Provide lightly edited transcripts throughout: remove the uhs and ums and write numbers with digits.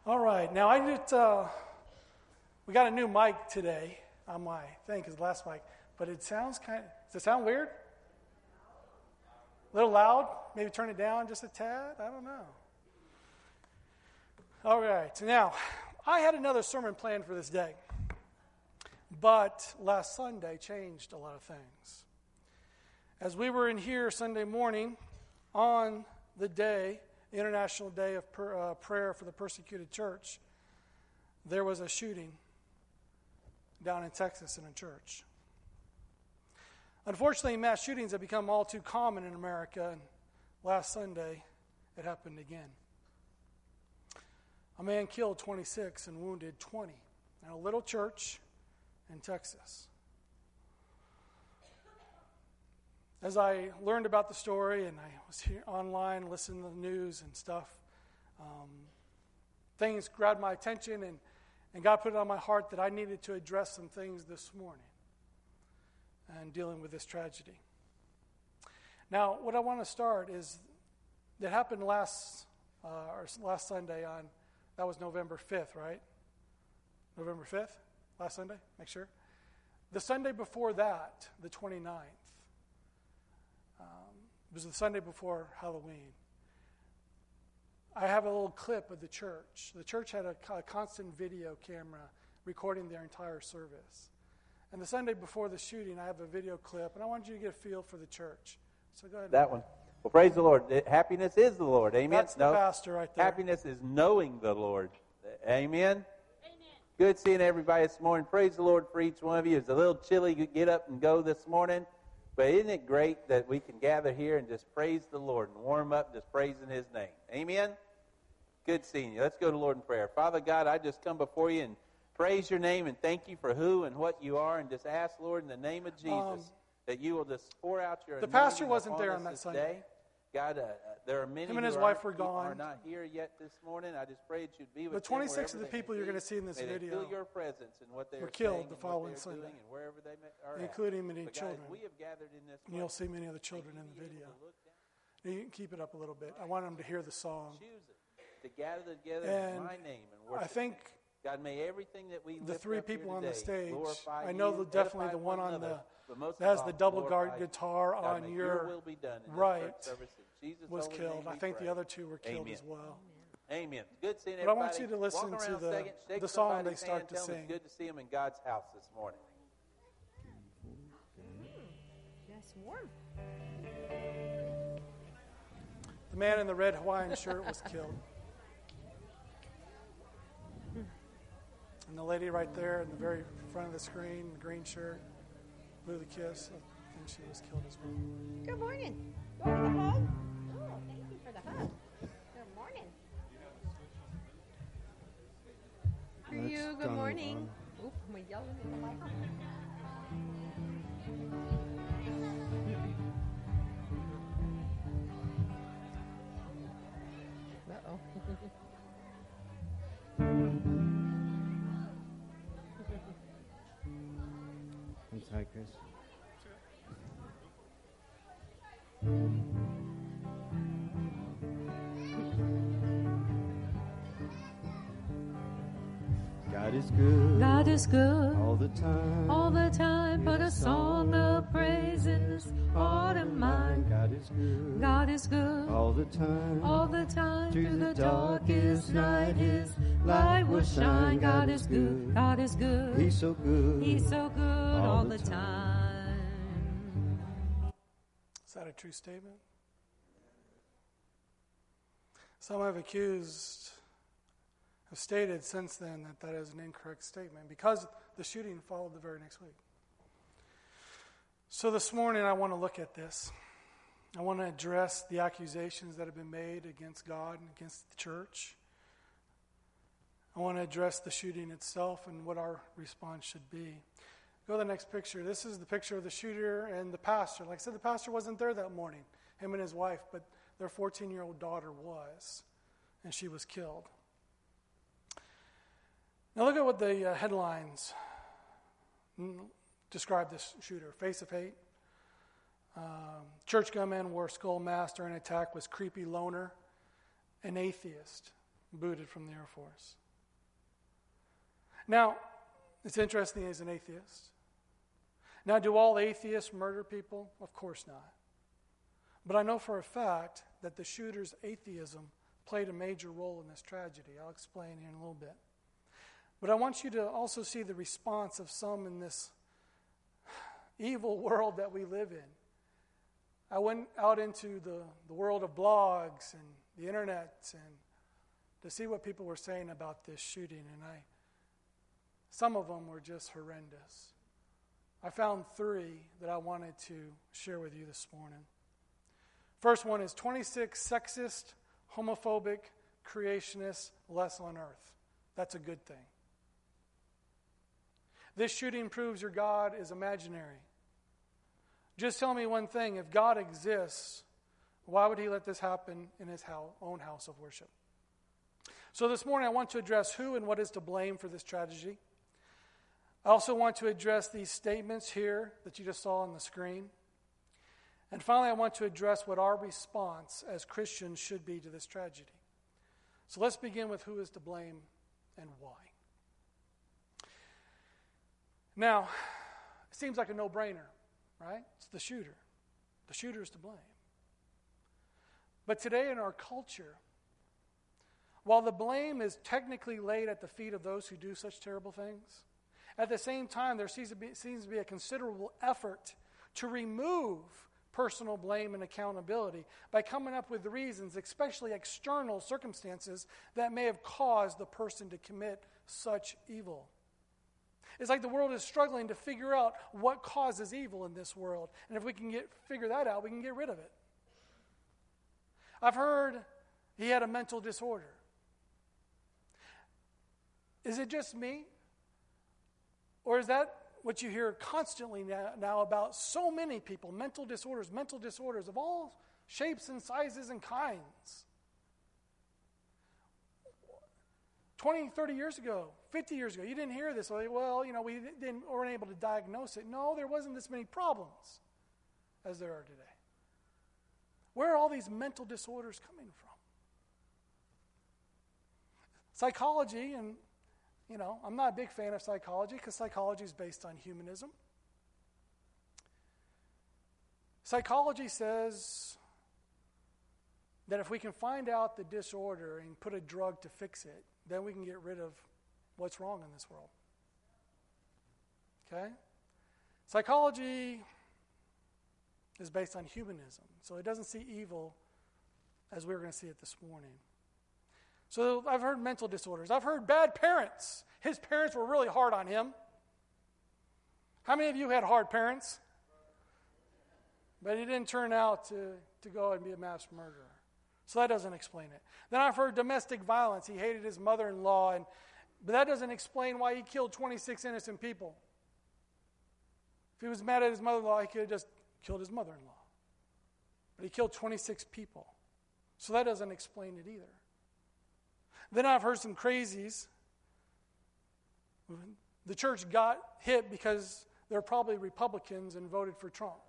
All right, now we got a new mic today on my thing, because the last mic, but it sounds does it sound weird? A little loud? Maybe turn it down just a tad? I don't know. All right, now, I had another sermon planned for this day, but last Sunday changed a lot of things. As we were in here Sunday morning on the day, International Day of Prayer for the Persecuted Church, there was a shooting down in Texas in a church. Unfortunately, mass shootings have become all too common in America, and last Sunday it happened again. A man killed 26 and wounded 20 in a little church in Texas. As I learned about the story and I was here online listening to the news and stuff, things grabbed my attention and God put it on my heart that I needed to address some things this morning and dealing with this tragedy. Now, what I want to start is, it happened last Sunday that was November 5th, right? November 5th? Last Sunday? Make sure. The Sunday before that, the 29th, it was the Sunday before Halloween. I have a little clip of the church. The church had a constant video camera recording their entire service. And the Sunday before the shooting, I have a video clip, and I want you to get a feel for the church. So go ahead. That one. Well, praise the Lord. Happiness is the Lord. Amen? That's the pastor right there. Happiness is knowing the Lord. Amen? Good seeing everybody this morning. Praise the Lord for each one of you. It's a little chilly to get up and go this morning. But isn't it great that we can gather here and just praise the Lord and warm up just praising His name? Amen? Good seeing you. Let's go to the Lord in prayer. Father God, I just come before you and praise your name and thank you for who and what you are, and just ask, Lord, in the name of Jesus, that you will just pour out your anointing. The pastor wasn't there on that Sunday. God, there are many him and his wife were gone. Are not here yet this morning. I just pray that you'd be with them. But 26 of the people you're going to see in this video feel your presence and what they were killed the following Sunday, and wherever they are including many children. God, we have gathered in this and you'll see many of the children in the video. You can keep it up a little bit. I want them to hear the song. Choose it to gather together in my name and worship. I think God, may everything that we the three people on the stage, I know definitely the one on that has the double guitar on your right was killed. I think the other two were killed as well. Amen. Good seeing everybody. But I want you to listen to the song they start to sing. It's good to see them in God's house this morning. Yes, warm. The man in the red Hawaiian shirt was killed. And the lady right there in the very front of the screen, the green shirt, blew the kiss. I think she was killed as well. Good morning. You want the hug? Oh, thank you for the hug. Good morning. For you, good morning. Oop, am I yelling in the mic? Uh-oh. Hi, Chris. God is good. God is good. All the time. All the time. Put a song of praise in this heart of mine. God is good. God is good. All the time. All the time. Through the darkest night, His light will shine. God is good. God is good. He's so good. He's so good all the time. Is that a true statement? Some have stated since then that is an incorrect statement because the shooting followed the very next week. So this morning I want to look at this. I want to address the accusations that have been made against God and against the church. I want to address the shooting itself and what our response should be. Go to the next picture. This is the picture of the shooter and the pastor. Like I said, the pastor wasn't there that morning, him and his wife, but their 14-year-old daughter was, and she was killed. Now look at what the headlines describe this shooter. Face of hate. Church gunman wore skull mask during attack, was creepy loner, an atheist. booted from the Air Force. Now, it's interesting he's an atheist. Now, do all atheists murder people? Of course not. But I know for a fact that the shooter's atheism played a major role in this tragedy. I'll explain here in a little bit. But I want you to also see the response of some in this evil world that we live in. I went out into the world of blogs and the internet and to see what people were saying about this shooting, and some of them were just horrendous. I found 3 that I wanted to share with you this morning. First one is 26 sexist, homophobic, creationists less on earth. That's a good thing. This shooting proves your God is imaginary. Just tell me one thing. If God exists, why would he let this happen in his own house of worship? So this morning I want to address who and what is to blame for this tragedy. I also want to address these statements here that you just saw on the screen. And finally, I want to address what our response as Christians should be to this tragedy. So let's begin with who is to blame and why. Now, it seems like a no-brainer, right? It's the shooter. The shooter is to blame. But today in our culture, while the blame is technically laid at the feet of those who do such terrible things, at the same time there seems to be a considerable effort to remove personal blame and accountability by coming up with reasons, especially external circumstances, that may have caused the person to commit such evil. It's like the world is struggling to figure out what causes evil in this world. And if we can figure that out, we can get rid of it. I've heard he had a mental disorder. Is it just me? Or is that what you hear constantly now about so many people? Mental disorders of all shapes and sizes and kinds. 20, 30 years ago, 50 years ago, you didn't hear this. Well, we weren't able to diagnose it. No, there wasn't this many problems as there are today. Where are all these mental disorders coming from? Psychology, and I'm not a big fan of psychology because psychology is based on humanism. Psychology says that if we can find out the disorder and put a drug to fix it, then we can get rid of what's wrong in this world. Okay? Psychology is based on humanism, so it doesn't see evil as we were going to see it this morning. So I've heard mental disorders. I've heard bad parents. His parents were really hard on him. How many of you had hard parents? But he didn't turn out to go and be a mass murderer. So that doesn't explain it. Then I've heard domestic violence. He hated his mother-in-law, but that doesn't explain why he killed 26 innocent people. If he was mad at his mother-in-law, he could have just killed his mother-in-law. But he killed 26 people. So that doesn't explain it either. Then I've heard some crazies. The church got hit because they're probably Republicans and voted for Trump.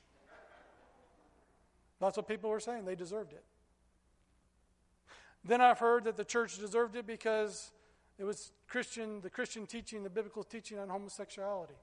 That's what people were saying. They deserved it. Then I've heard that the church deserved it because it was the Christian teaching, the biblical teaching on homosexuality.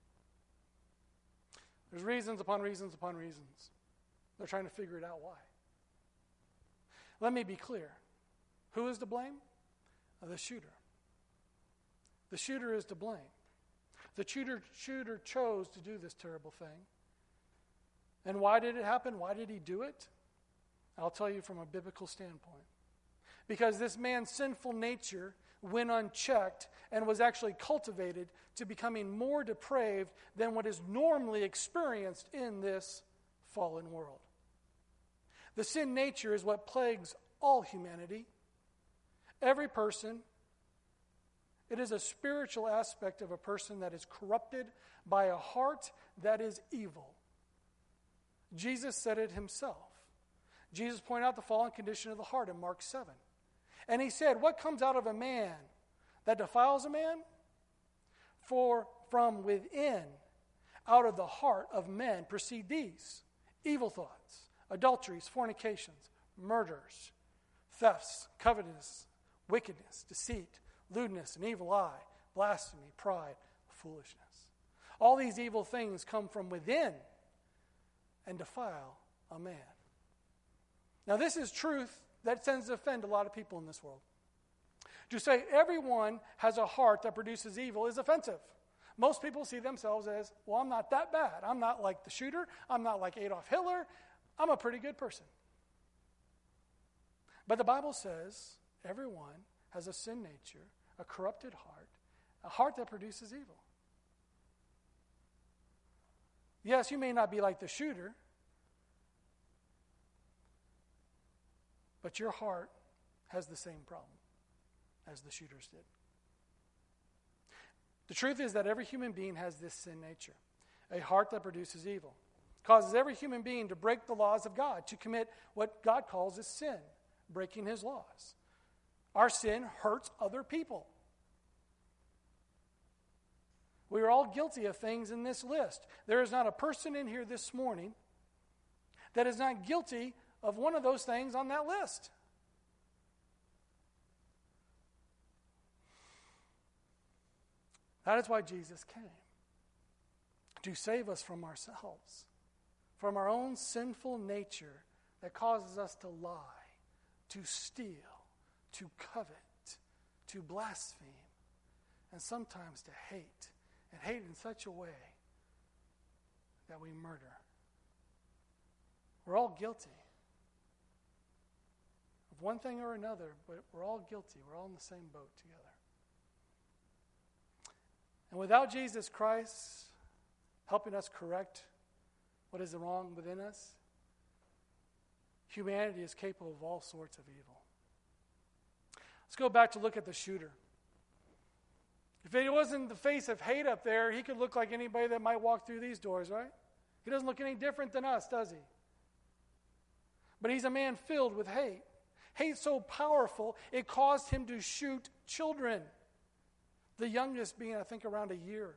There's reasons upon reasons upon reasons. They're trying to figure it out why. Let me be clear. Who is to blame? The shooter. The shooter is to blame. The shooter chose to do this terrible thing. And why did it happen? Why did he do it? I'll tell you from a biblical standpoint. Because this man's sinful nature went unchecked and was actually cultivated to becoming more depraved than what is normally experienced in this fallen world. The sin nature is what plagues all humanity. Every person. It is a spiritual aspect of a person that is corrupted by a heart that is evil. Jesus said it himself. Jesus pointed out the fallen condition of the heart in Mark 7. And he said, what comes out of a man that defiles a man? For from within, out of the heart of men proceed these: evil thoughts, adulteries, fornications, murders, thefts, covetousness, wickedness, deceit, lewdness, an evil eye, blasphemy, pride, foolishness. All these evil things come from within and defile a man. Now, this is truth that tends to offend a lot of people in this world. To say everyone has a heart that produces evil is offensive. Most people see themselves as, well, I'm not that bad. I'm not like the shooter. I'm not like Adolf Hitler. I'm a pretty good person. But the Bible says everyone has a sin nature, a corrupted heart, a heart that produces evil. Yes, you may not be like the shooter, but your heart has the same problem as the shooters did. The truth is that every human being has this sin nature, a heart that produces evil. It causes every human being to break the laws of God, to commit what God calls as sin, breaking his laws. Our sin hurts other people. We are all guilty of things in this list. There is not a person in here this morning that is not guilty of one of those things on that list. That is why Jesus came, to save us from ourselves, from our own sinful nature that causes us to lie, to steal, to covet, to blaspheme, and sometimes to hate, and hate in such a way that we murder. We're all guilty of one thing or another, but we're all guilty. We're all in the same boat together. And without Jesus Christ helping us correct what is wrong within us, humanity is capable of all sorts of evil. Let's go back to look at the shooter. If it wasn't the face of hate up there, he could look like anybody that might walk through these doors, right? He doesn't look any different than us, does he? But he's a man filled with hate. Hate so powerful, it caused him to shoot children. The youngest being, I think, around a year.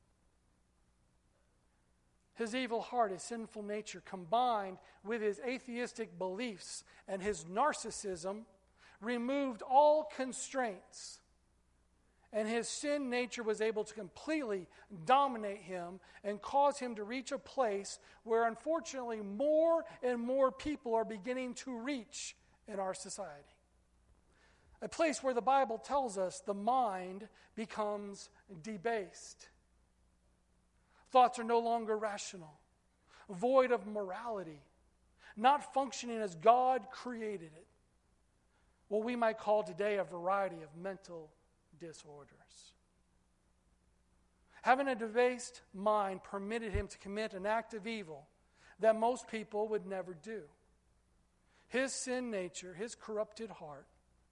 His evil heart, his sinful nature, combined with his atheistic beliefs and his narcissism, removed all constraints. And his sin nature was able to completely dominate him and cause him to reach a place where, unfortunately, more and more people are beginning to reach in our society. A place where the Bible tells us the mind becomes debased. Thoughts are no longer rational, void of morality, not functioning as God created it. What we might call today a variety of mental disorders. Having a debased mind permitted him to commit an act of evil that most people would never do. His sin nature, his corrupted heart,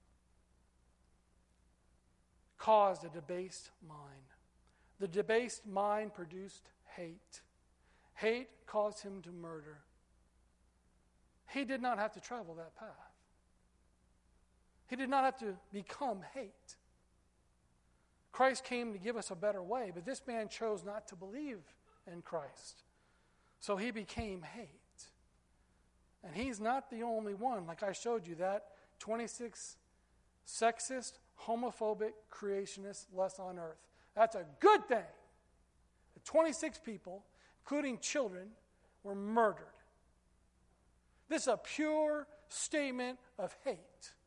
caused a debased mind. The debased mind produced hate. Hate caused him to murder. He did not have to travel that path. He did not have to become hate. Christ came to give us a better way, but this man chose not to believe in Christ. So he became hate. And he's not the only one. Like I showed you, that 26 sexist, homophobic, creationist less on earth. That's a good thing. The 26 people, including children, were murdered. This is a pure statement of hate.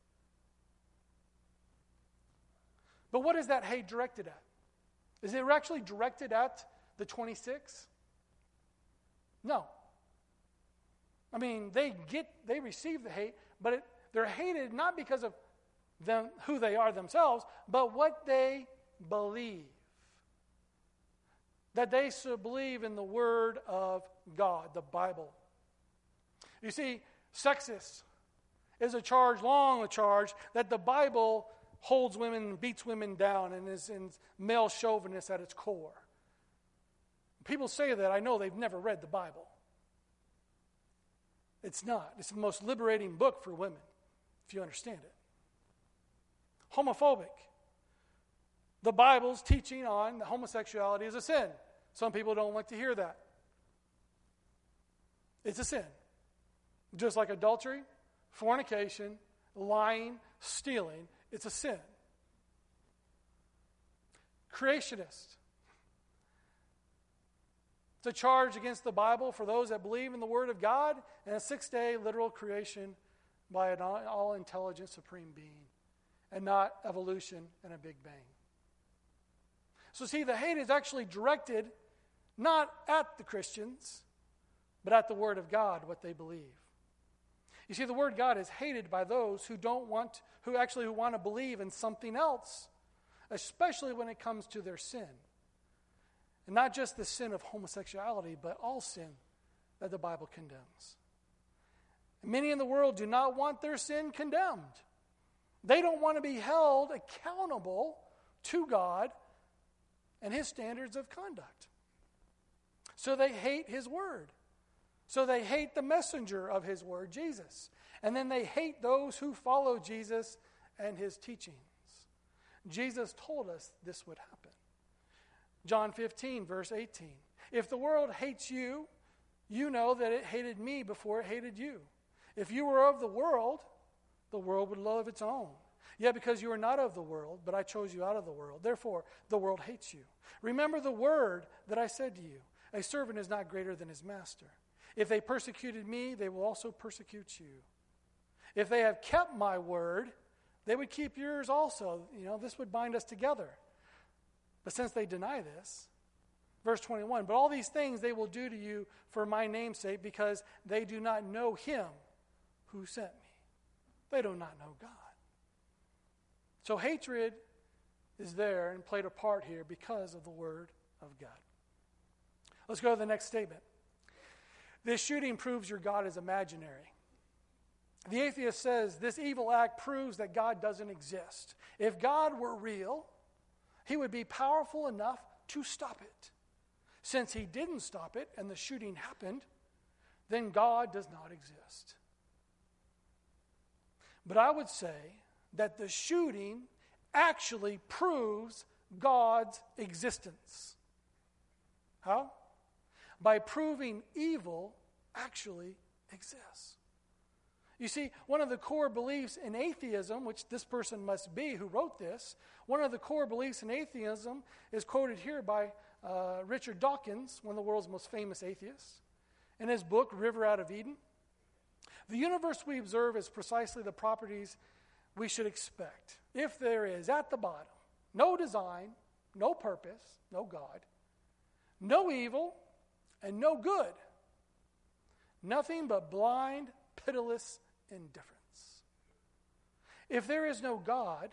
But what is that hate directed at? Is it actually directed at the 26? No. I mean, they receive the hate, but they're hated not because of them, who they are themselves, but what they believe. That they should believe in the Word of God, the Bible. You see, sexist is a charge that the Bible holds women and beats women down and is in male chauvinist at its core. People say that. I know they've never read the Bible. It's not. It's the most liberating book for women, if you understand it. Homophobic. The Bible's teaching on homosexuality is a sin. Some people don't like to hear that. It's a sin. Just like adultery, fornication, lying, stealing It's a sin. Creationist. It's a charge against the Bible for those that believe in the Word of God and a 6-day literal creation by an all-intelligent supreme being and not evolution and a Big Bang. So see, the hate is actually directed not at the Christians, but at the Word of God, what they believe. You see, the Word of God is hated by those who want to believe in something else, especially when it comes to their sin. And not just the sin of homosexuality, but all sin that the Bible condemns. And many in the world do not want their sin condemned. They don't want to be held accountable to God and His standards of conduct. So they hate His Word. So they hate the messenger of His Word, Jesus. And then they hate those who follow Jesus and His teachings. Jesus told us this would happen. John 15, verse 18. If the world hates you, you know that it hated me before it hated you. If you were of the world would love its own. Yet because you are not of the world, but I chose you out of the world, therefore the world hates you. Remember the word that I said to you. A servant is not greater than his master. If they persecuted me, they will also persecute you. If they have kept my word, they would keep yours also. This would bind us together. But since they deny this, verse 21, but all these things they will do to you for my name's sake, because they do not know Him who sent me. They do not know God. So hatred is there and played a part here because of the Word of God. Let's go to the next statement. This shooting proves your God is imaginary. The atheist says this evil act proves that God doesn't exist. If God were real, He would be powerful enough to stop it. Since He didn't stop it and the shooting happened, then God does not exist. But I would say that the shooting actually proves God's existence. How? By proving evil actually exists. You see, one of the core beliefs in atheism, which this person must be who wrote this, one of the core beliefs in atheism is quoted here by Richard Dawkins, one of the world's most famous atheists, in his book, River Out of Eden. The universe we observe is precisely the properties we should expect. If there is, at the bottom, no design, no purpose, no God, no evil, and no good, nothing but blind, pitiless indifference. If there is no God,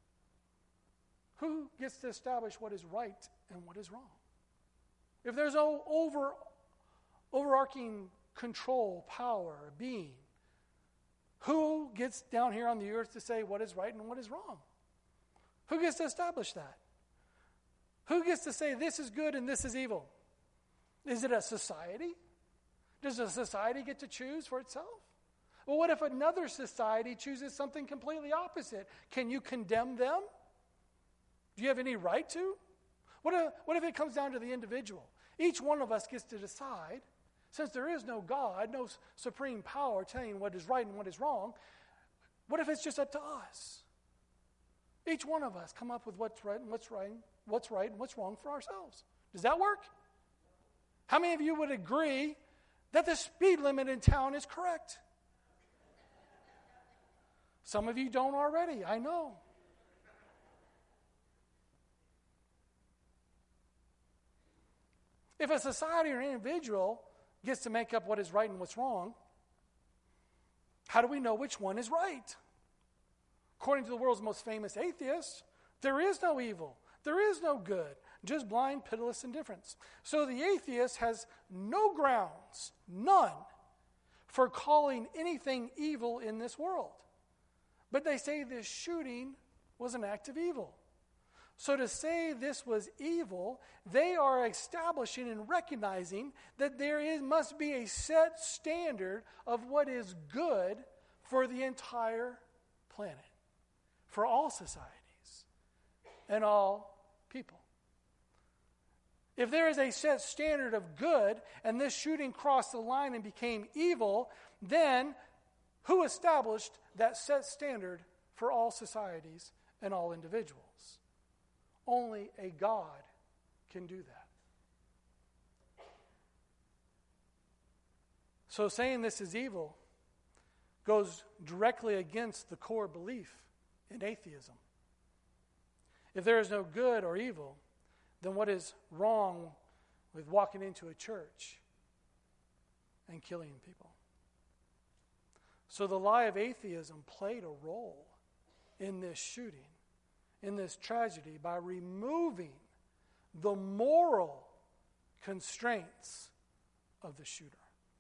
who gets to establish what is right and what is wrong? If there's no overarching control, power, being, who gets down here on the earth to say what is right and what is wrong? Who gets to establish that? Who gets to say this is good and this is evil? Is it a society? Does a society get to choose for itself? Well, what if another society chooses something completely opposite? Can you condemn them? Do you have any right to? What if it comes down to the individual? Each one of us gets to decide, since there is no God, no supreme power telling what is right and what is wrong, what if it's just up to us? Each one of us come up with what's right and what's wrong for ourselves. Does that work? How many of you would agree that the speed limit in town is correct? Some of you don't already, I know. If a society or an individual gets to make up what is right and what's wrong, how do we know which one is right? According to the world's most famous atheists, there is no evil. There is no good. Just blind, pitiless indifference. So the atheist has no grounds, none, for calling anything evil in this world. But they say this shooting was an act of evil. So to say this was evil, they are establishing and recognizing that must be a set standard of what is good for the entire planet, for all societies and all people. If there is a set standard of good and this shooting crossed the line and became evil, then who established that set standard for all societies and all individuals. Only a God can do that. So saying this is evil goes directly against the core belief in atheism. If there is no good or evil, then what is wrong with walking into a church and killing people? So the lie of atheism played a role in this shooting, in this tragedy, by removing the moral constraints of the shooter.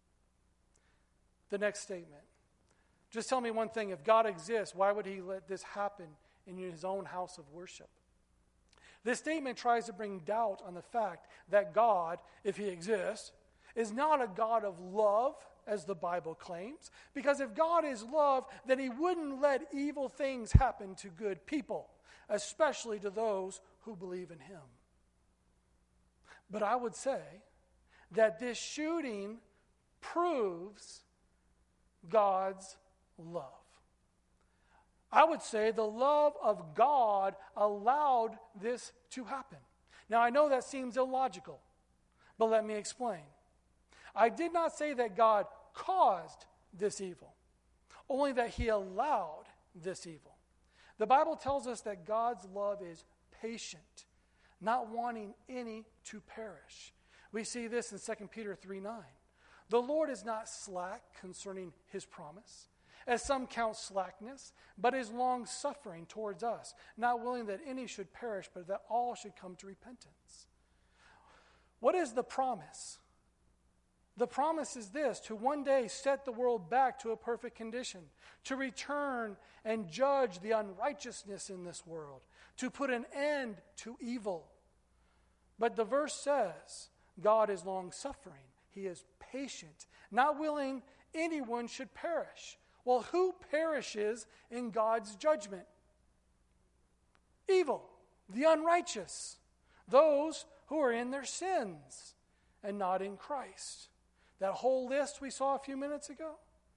The next statement. Just tell me one thing. If God exists, why would he let this happen in his own house of worship? This statement tries to bring doubt on the fact that God, if he exists, is not a God of love, as the Bible claims. Because if God is love, then he wouldn't let evil things happen to good people, especially to those who believe in him. But I would say that this shooting proves God's love. I would say the love of God allowed this to happen. Now, I know that seems illogical, but let me explain. I did not say that God caused this evil, only that he allowed this evil. The Bible tells us that God's love is patient, not wanting any to perish. We see this in 2 Peter 3:9. The Lord is not slack concerning his promise, as some count slackness, but is long-suffering towards us, not willing that any should perish, but that all should come to repentance. What is the promise? The promise is this: to one day set the world back to a perfect condition, to return and judge the unrighteousness in this world, to put an end to evil. But the verse says God is long-suffering. He is patient, not willing anyone should perish. Well, who perishes in God's judgment? Evil, the unrighteous, those who are in their sins and not in Christ. That whole list we saw a few minutes ago.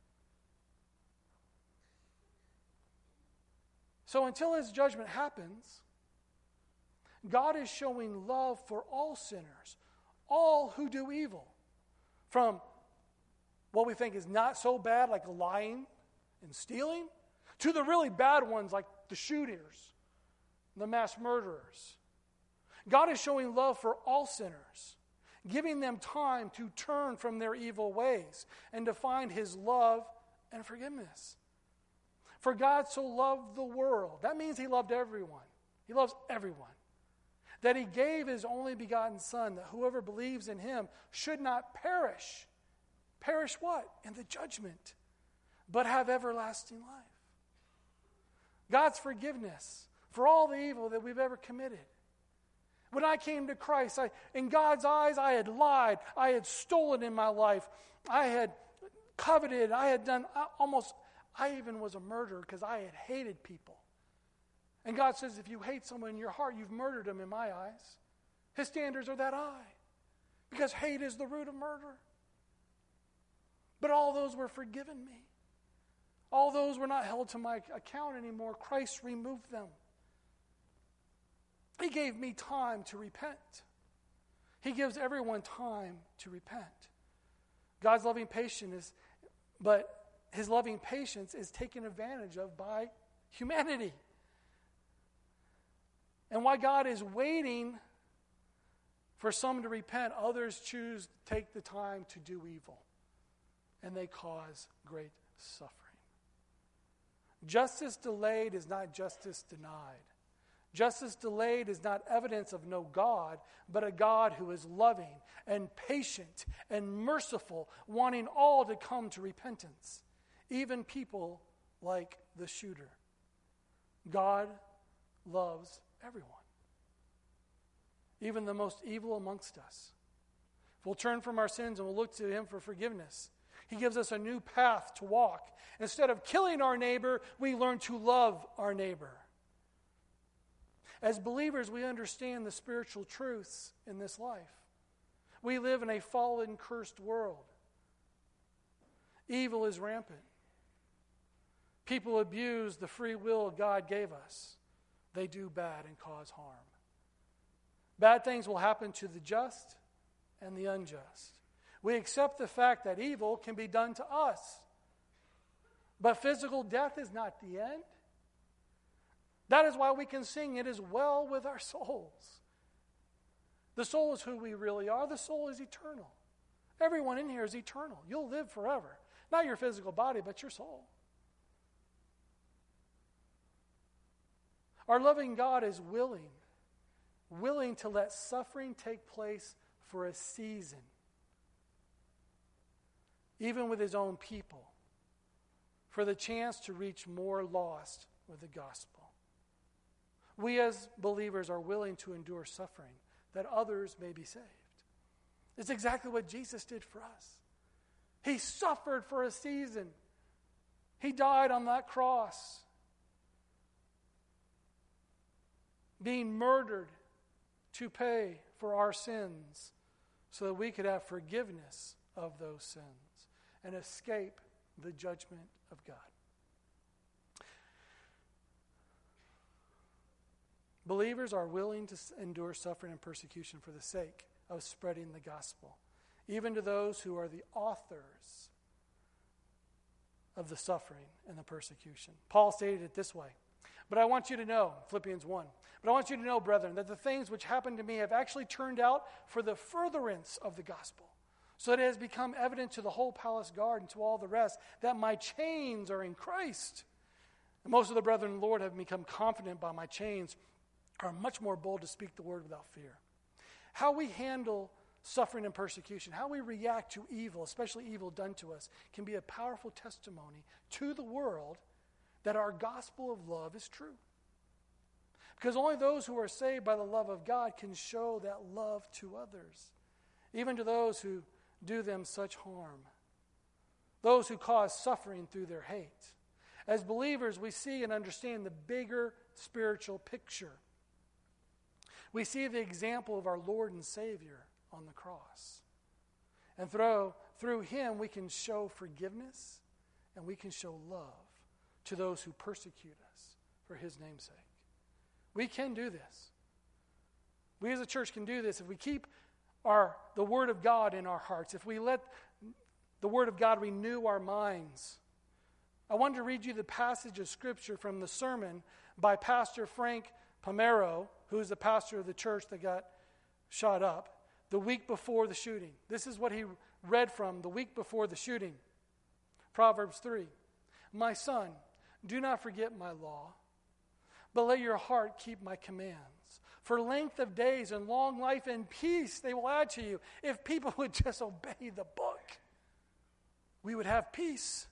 So until his judgment happens, God is showing love for all sinners, all who do evil. From what we think is not so bad, like lying and stealing, to the really bad ones like the shooters, the mass murderers. God is showing love for all sinners, giving them time to turn from their evil ways and to find his love and forgiveness. For God so loved the world. That means he loved everyone. He loves everyone. That he gave his only begotten Son, that whoever believes in him should not perish. Perish what? In the judgment, but have everlasting life. God's forgiveness for all the evil that we've ever committed. When I came to Christ, in God's eyes, I had lied. I had stolen in my life. I had coveted. I had done I even was a murderer because I had hated people. And God says, if you hate someone in your heart, you've murdered them in my eyes. His standards are that high. Because hate is the root of murder. But all those were forgiven me. All those were not held to my account anymore. Christ removed them. He gave me time to repent. He gives everyone time to repent. God's loving patience but his loving patience is taken advantage of by humanity. And while God is waiting for some to repent, others choose to take the time to do evil. And they cause great suffering. Justice delayed is not justice denied. Justice delayed is not evidence of no God, but a God who is loving and patient and merciful, wanting all to come to repentance, even people like the shooter. God loves everyone, even the most evil amongst us. If we'll turn from our sins and we'll look to him for forgiveness, he gives us a new path to walk. Instead of killing our neighbor, we learn to love our neighbor. As believers, we understand the spiritual truths in this life. We live in a fallen, cursed world. Evil is rampant. People abuse the free will God gave us. They do bad and cause harm. Bad things will happen to the just and the unjust. We accept the fact that evil can be done to us. But physical death is not the end. That is why we can sing, "It is well with our souls." The soul is who we really are. The soul is eternal. Everyone in here is eternal. You'll live forever. Not your physical body, but your soul. Our loving God is willing to let suffering take place for a season, even with his own people, for the chance to reach more lost with the gospel. We as believers are willing to endure suffering that others may be saved. It's exactly what Jesus did for us. He suffered for a season. He died on that cross, being murdered to pay for our sins so that we could have forgiveness of those sins and escape the judgment of God. Believers are willing to endure suffering and persecution for the sake of spreading the gospel, even to those who are the authors of the suffering and the persecution. Paul stated it this way, "But I want you to know," Philippians 1, "But I want you to know, brethren, that the things which happened to me have actually turned out for the furtherance of the gospel, so that it has become evident to the whole palace guard and to all the rest that my chains are in Christ. And most of the brethren in the Lord have become confident by my chains, are much more bold to speak the word without fear." How we handle suffering and persecution, how we react to evil, especially evil done to us, can be a powerful testimony to the world that our gospel of love is true. Because only those who are saved by the love of God can show that love to others, even to those who do them such harm, those who cause suffering through their hate. As believers, we see and understand the bigger spiritual picture. We see the example of our Lord and Savior on the cross. And through him, we can show forgiveness and we can show love to those who persecute us for his name's sake. We can do this. We as a church can do this if we keep the Word of God in our hearts, if we let the Word of God renew our minds. I wanted to read you the passage of Scripture from the sermon by Pastor Frank Pomero, who is the pastor of the church that got shot up, the week before the shooting. This is what he read from the week before the shooting. Proverbs 3. "My son, do not forget my law, but let your heart keep my commands. For length of days and long life and peace they will add to you." If people would just obey the book, we would have peace.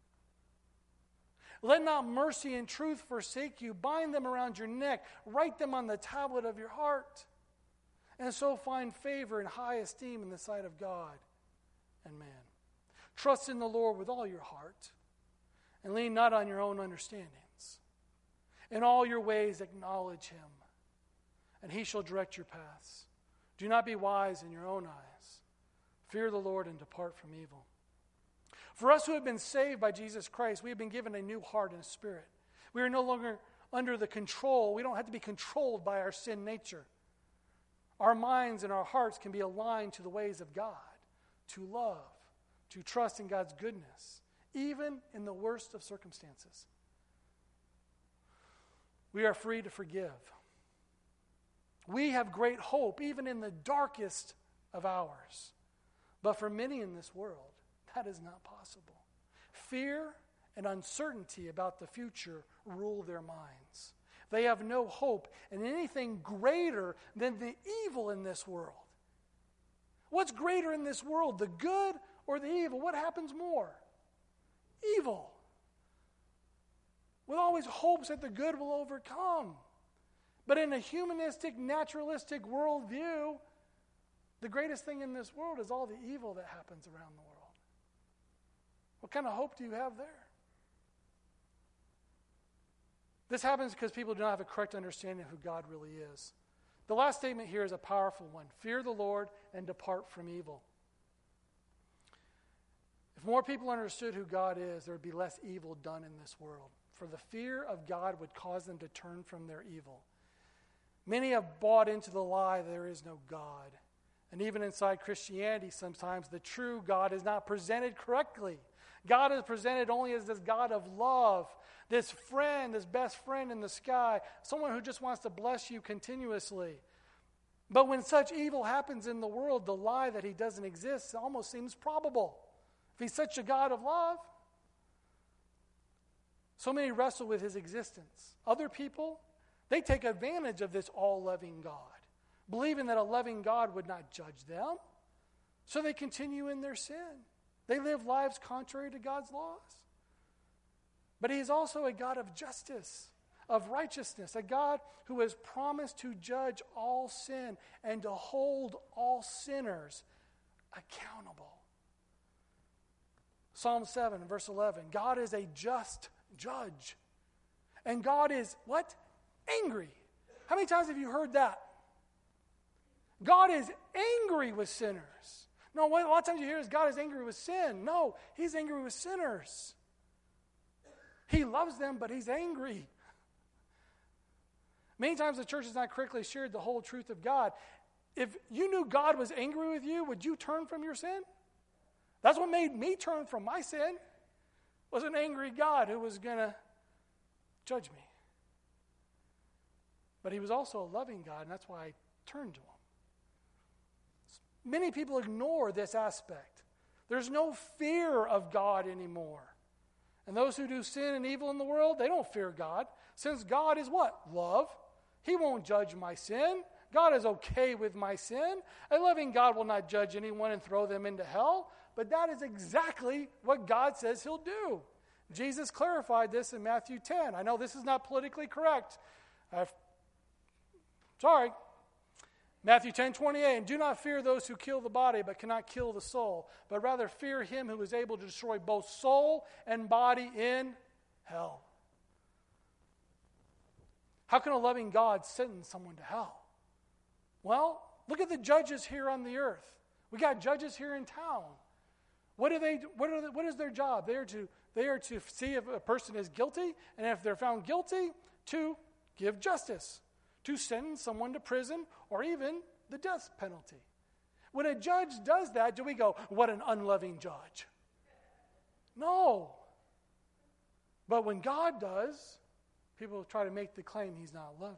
"Let not mercy and truth forsake you. Bind them around your neck. Write them on the tablet of your heart. And so find favor and high esteem in the sight of God and man. Trust in the Lord with all your heart, and lean not on your own understandings. In all your ways acknowledge him, and he shall direct your paths. Do not be wise in your own eyes. Fear the Lord and depart from evil." For us who have been saved by Jesus Christ, we have been given a new heart and a spirit. We are no longer under the control. We don't have to be controlled by our sin nature. Our minds and our hearts can be aligned to the ways of God, to love, to trust in God's goodness, even in the worst of circumstances. We are free to forgive. We have great hope, even in the darkest of hours. But for many in this world, that is not possible. Fear and uncertainty about the future rule their minds. They have no hope in anything greater than the evil in this world. What's greater in this world, the good or the evil? What happens more? Evil. With always hopes that the good will overcome. But in a humanistic, naturalistic worldview, the greatest thing in this world is all the evil that happens around the world. What kind of hope do you have there? This happens because people do not have a correct understanding of who God really is. The last statement here is a powerful one. Fear the Lord and depart from evil. If If more people understood who God is, there would be less evil done in this world. For the fear of God would cause them to turn from their evil. Many have bought into the lie that there is no God. And even inside Christianity, sometimes the true God is not presented correctly. God is presented only as this God of love, this friend, this best friend in the sky, someone who just wants to bless you continuously. But when such evil happens in the world, the lie that he doesn't exist almost seems probable. If he's such a God of love, so many wrestle with his existence. Other people, they take advantage of this all-loving God, believing that a loving God would not judge them, so they continue in their sin. They live lives contrary to God's laws. But he is also a God of justice, of righteousness, a God who has promised to judge all sin and to hold all sinners accountable. Psalm 7, verse 11, God is a just judge. And God is, what? Angry. How many times have you heard that? God is angry with sinners. No, a lot of times you hear is God is angry with sin. No, he's angry with sinners. He loves them, but he's angry. Many times the church has not correctly shared the whole truth of God. If you knew God was angry with you, would you turn from your sin? That's what made me turn from my sin, was an angry God who was going to judge me. But he was also a loving God, and that's why I turned to him. Many people ignore this aspect. There's no fear of God anymore. And those who do sin and evil in the world, they don't fear God. Since God is what? Love. He won't judge my sin. God is okay with my sin. A loving God will not judge anyone and throw them into hell. But that is exactly what God says he'll do. Jesus clarified this in Matthew 10. I know this is not politically correct. Sorry. Matthew 10:28, and do not fear those who kill the body but cannot kill the soul, but rather fear him who is able to destroy both soul and body in hell. How can a loving God sentence someone to hell? Well, look at the judges here on the earth. We got judges here in town. What is their job? They are to see if a person is guilty, and if they're found guilty, to give justice, to sentence someone to prison or even the death penalty. When a judge does that, do we go, what an unloving judge? No. But when God does, people try to make the claim he's not loving.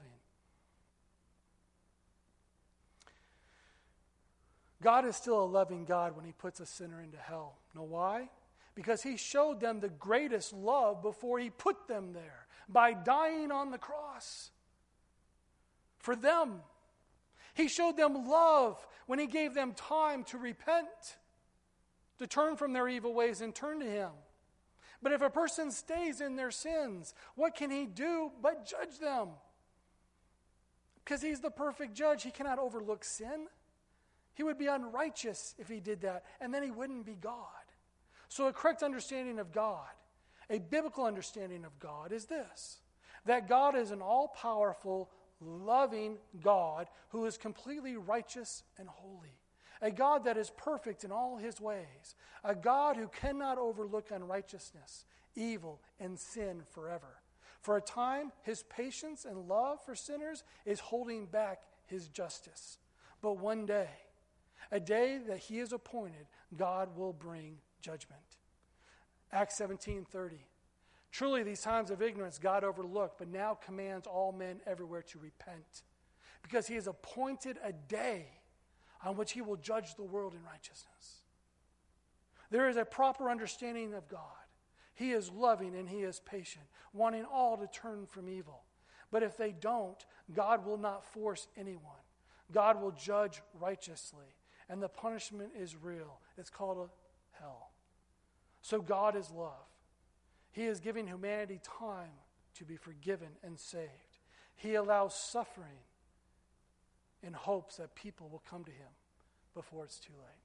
God is still a loving God when he puts a sinner into hell. Know why? Because he showed them the greatest love before he put them there, by dying on the cross for them. He showed them love when he gave them time to repent, to turn from their evil ways and turn to him. But if a person stays in their sins, what can he do but judge them? Because he's the perfect judge. He cannot overlook sin. He would be unrighteous if he did that, and then he wouldn't be God. So a correct understanding of God, a biblical understanding of God is this, that God is an all-powerful, loving God who is completely righteous and holy. A God that is perfect in all his ways. A God who cannot overlook unrighteousness, evil, and sin forever. For a time, his patience and love for sinners is holding back his justice. But one day, a day that he is appointed, God will bring judgment. Acts 17:30. Truly, these times of ignorance God overlooked, but now commands all men everywhere to repent, because he has appointed a day on which he will judge the world in righteousness. There is a proper understanding of God. He is loving and he is patient, wanting all to turn from evil. But if they don't, God will not force anyone. God will judge righteously, and the punishment is real. It's called a hell. So God is love. He is giving humanity time to be forgiven and saved. He allows suffering in hopes that people will come to him before it's too late.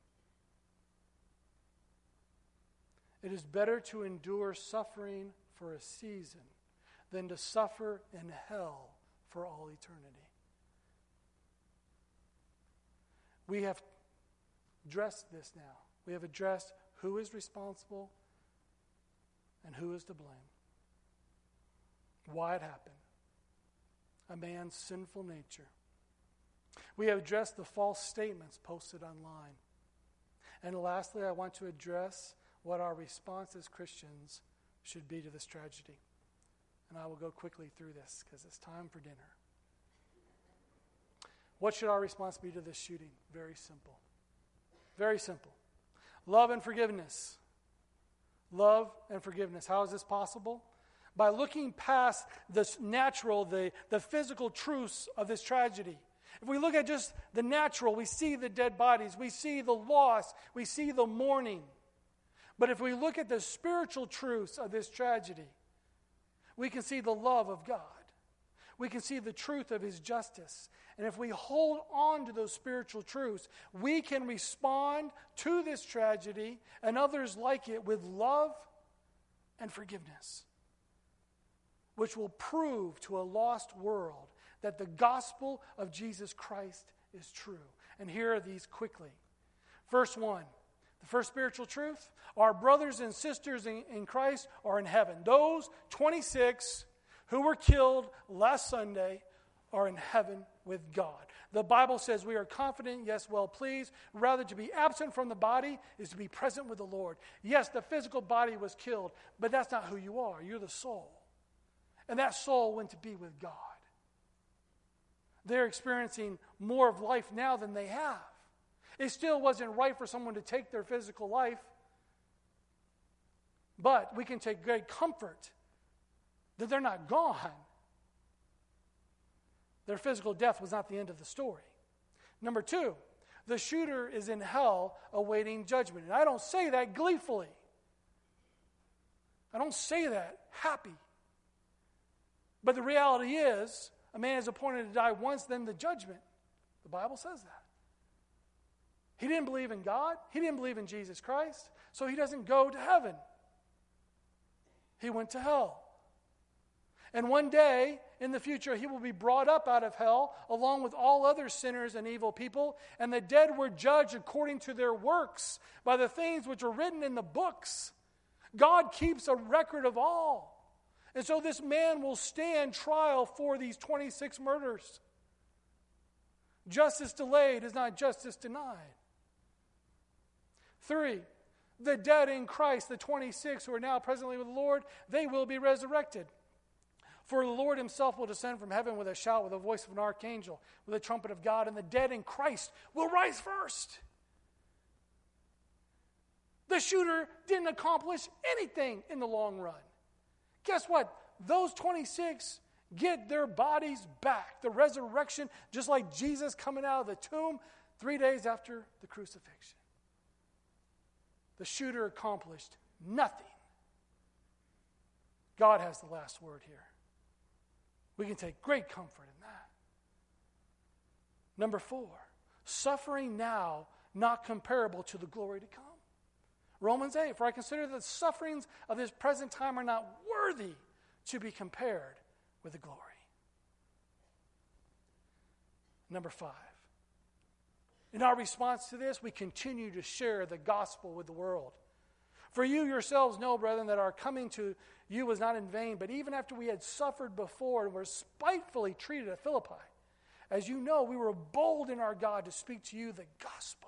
It is better to endure suffering for a season than to suffer in hell for all eternity. We have addressed this now. We have addressed who is responsible and who is to blame. Why it happened. A man's sinful nature. We have addressed the false statements posted online. And lastly, I want to address what our response as Christians should be to this tragedy. And I will go quickly through this because it's time for dinner. What should our response be to this shooting? Very simple. Very simple. Love and forgiveness. Love and forgiveness. How is this possible? By looking past the natural, the physical truths of this tragedy. If we look at just the natural, we see the dead bodies, we see the loss, we see the mourning. But if we look at the spiritual truths of this tragedy, we can see the love of God. We can see the truth of His justice. And if we hold on to those spiritual truths, we can respond to this tragedy and others like it with love and forgiveness, which will prove to a lost world that the gospel of Jesus Christ is true. And here are these quickly. First one, the first spiritual truth, our brothers and sisters in Christ are in heaven. Those 26 who were killed last Sunday are in heaven with God. The Bible says we are confident, yes, well pleased. Rather, to be absent from the body is to be present with the Lord. Yes, the physical body was killed, but that's not who you are. You're the soul. And that soul went to be with God. They're experiencing more of life now than they have. It still wasn't right for someone to take their physical life, but we can take great comfort that they're not gone. Their physical death was not the end of the story. Number two, the shooter is in hell awaiting judgment. And I don't say that gleefully. I don't say that happy. But the reality is, a man is appointed to die once, then the judgment. The Bible says that. He didn't believe in God. He didn't believe in Jesus Christ. So he doesn't go to heaven. He went to hell. And one day in the future, he will be brought up out of hell along with all other sinners and evil people. And the dead were judged according to their works by the things which are written in the books. God keeps a record of all. And so this man will stand trial for these 26 murders. Justice delayed is not justice denied. 3, the dead in Christ, the 26 who are now presently with the Lord, they will be resurrected. For the Lord Himself will descend from heaven with a shout, with the voice of an archangel, with a trumpet of God, and the dead in Christ will rise first. The shooter didn't accomplish anything in the long run. Guess what? Those 26 get their bodies back. The resurrection, just like Jesus coming out of the tomb 3 days after the crucifixion. The shooter accomplished nothing. God has the last word here. We can take great comfort in that. Number 4, suffering now not comparable to the glory to come. Romans 8, for I consider that the sufferings of this present time are not worthy to be compared with the glory. Number 5, in our response to this, we continue to share the gospel with the world. For you yourselves know, brethren, that our coming to you was not in vain, but even after we had suffered before and were spitefully treated at Philippi, as you know, we were bold in our God to speak to you the gospel.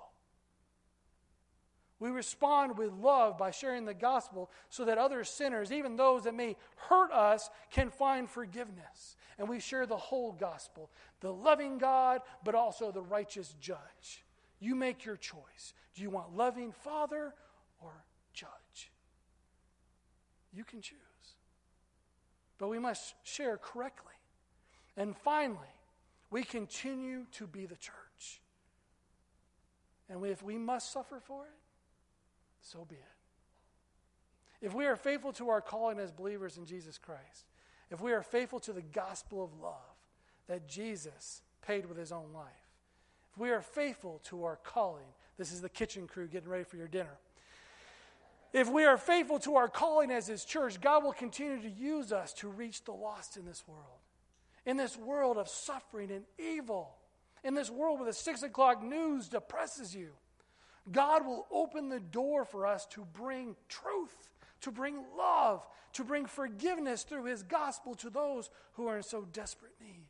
We respond with love by sharing the gospel so that other sinners, even those that may hurt us, can find forgiveness. And we share the whole gospel, the loving God, but also the righteous judge. You make your choice. Do you want loving Father or judge? You can choose. But we must share correctly. And finally, we continue to be the church. And if we must suffer for it, so be it. If we are faithful to our calling as believers in Jesus Christ, if we are faithful to the gospel of love that Jesus paid with His own life, if we are faithful to our calling, this is the kitchen crew getting ready for your dinner. If we are faithful to our calling as His church, God will continue to use us to reach the lost in this world. In this world of suffering and evil. In this world where the 6 o'clock news depresses you. God will open the door for us to bring truth, to bring love, to bring forgiveness through His gospel to those who are in so desperate need.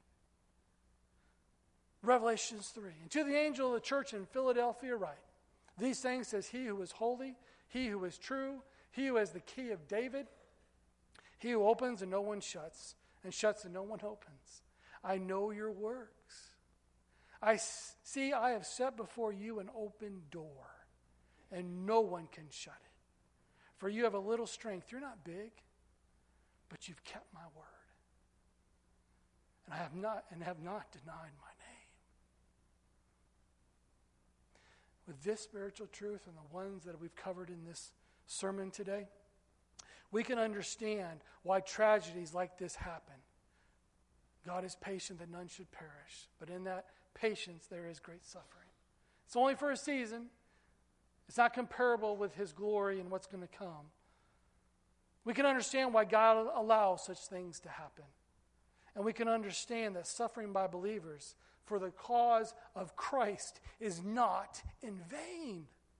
Revelations 3. And to the angel of the church in Philadelphia write, these things says He who is holy, He who is true, He who has the key of David, He who opens and no one shuts, and shuts and no one opens. I know your works. I have set before you an open door, and no one can shut it. For you have a little strength. You're not big, but you've kept my word. And have not denied my name. With this spiritual truth and the ones that we've covered in this sermon today, we can understand why tragedies like this happen. God is patient that none should perish, but in that patience there is great suffering. It's only for a season. It's not comparable with His glory and what's going to come. We can understand why God allows such things to happen. And we can understand that suffering by believers for the cause of Christ is not in vain.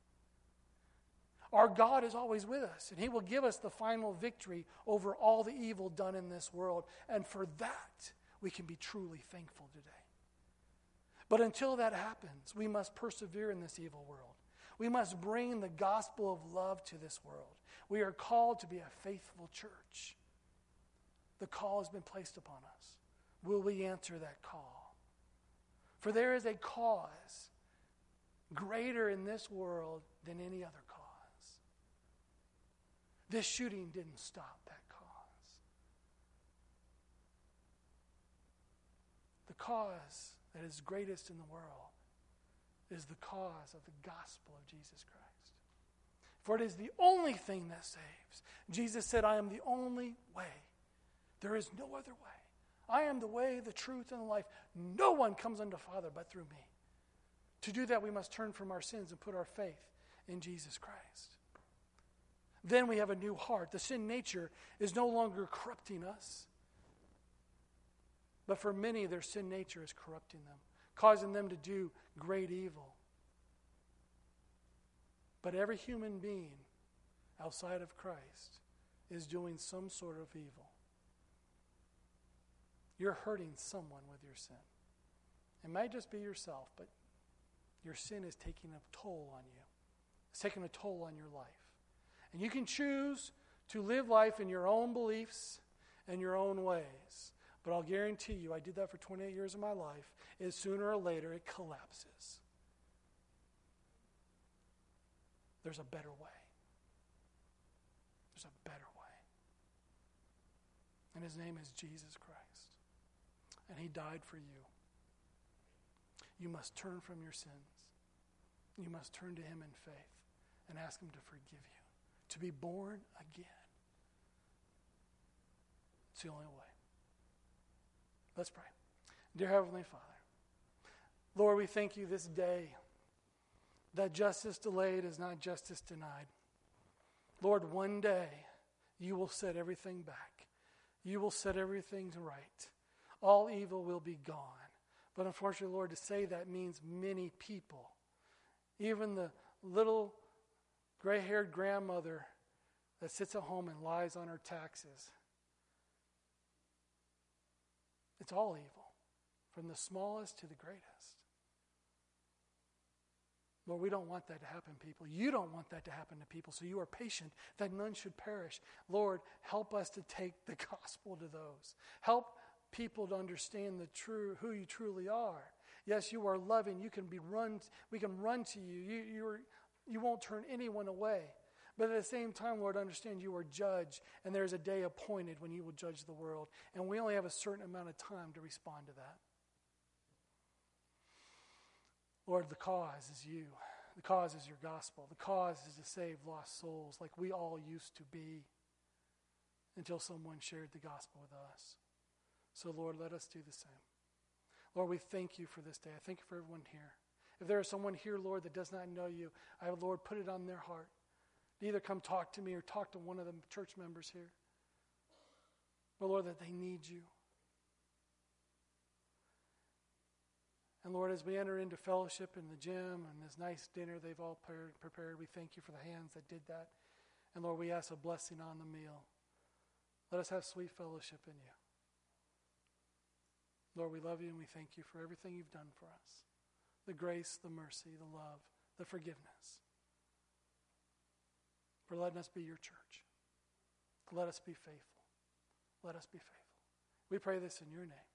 Our God is always with us, and He will give us the final victory over all the evil done in this world. And for that, we can be truly thankful today. But until that happens, we must persevere in this evil world. We must bring the gospel of love to this world. We are called to be a faithful church. The call has been placed upon us. Will we answer that call? For there is a cause greater in this world than any other cause. This shooting didn't stop that cause. The cause that is greatest in the world is the cause of the gospel of Jesus Christ. For it is the only thing that saves. Jesus said, I am the only way. There is no other way. I am the way, the truth, and the life. No one comes unto Father but through me. To do that, we must turn from our sins and put our faith in Jesus Christ. Then we have a new heart. The sin nature is no longer corrupting us. But for many, their sin nature is corrupting them, causing them to do great evil. But every human being outside of Christ is doing some sort of evil. You're hurting someone with your sin. It might just be yourself, but your sin is taking a toll on you. It's taking a toll on your life. And you can choose to live life in your own beliefs and your own ways. But I'll guarantee you, I did that for 28 years of my life, is sooner or later it collapses. There's a better way. There's a better way. And His name is Jesus Christ. And He died for you. You must turn from your sins. You must turn to Him in faith and ask Him to forgive you. To be born again. It's the only way. Let's pray. Dear Heavenly Father, Lord, we thank You this day that justice delayed is not justice denied. Lord, one day You will set everything back. You will set everything right. All evil will be gone. But unfortunately, Lord, to say that means many people, even the little gray-haired grandmother that sits at home and lies on her taxes. It's all evil, from the smallest to the greatest. Lord, we don't want that to happen, people. You don't want that to happen to people, so You are patient that none should perish. Lord, help us to take the gospel to those. Help people to understand who You truly are. Yes, You are loving. We can run to You. You won't turn anyone away. But at the same time, Lord, understand You are judge, and there's a day appointed when You will judge the world. And we only have a certain amount of time to respond to that. Lord, the cause is You. The cause is Your gospel. The cause is to save lost souls like we all used to be until someone shared the gospel with us. So, Lord, let us do the same. Lord, we thank You for this day. I thank You for everyone here. If there is someone here, Lord, that does not know You, I would, Lord, put it on their heart. Either come talk to me or talk to one of the church members here. But Lord, that they need You. And Lord, as we enter into fellowship in the gym and this nice dinner they've all prepared, we thank you for the hands that did that. And Lord, we ask a blessing on the meal. Let us have sweet fellowship in you. Lord, we love you and we thank you for everything you've done for us. The grace, the mercy, the love, the forgiveness. For letting us be your church. Let us be faithful. Let us be faithful. We pray this in your name.